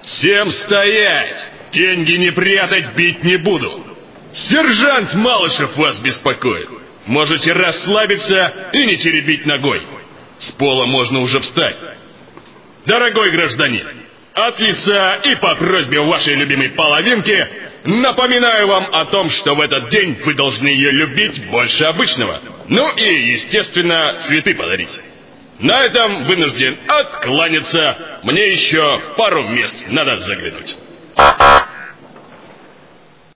Всем стоять! Деньги не прятать, бить не буду. Сержант Малышев вас беспокоит. Можете расслабиться и не теребить ногой. С пола можно уже встать. Дорогой гражданин, от лица и по просьбе вашей любимой половинки напоминаю вам о том, что в этот день вы должны ее любить больше обычного. Ну и, естественно, цветы подарить. На этом вынужден откланяться. Мне еще в пару мест надо заглянуть.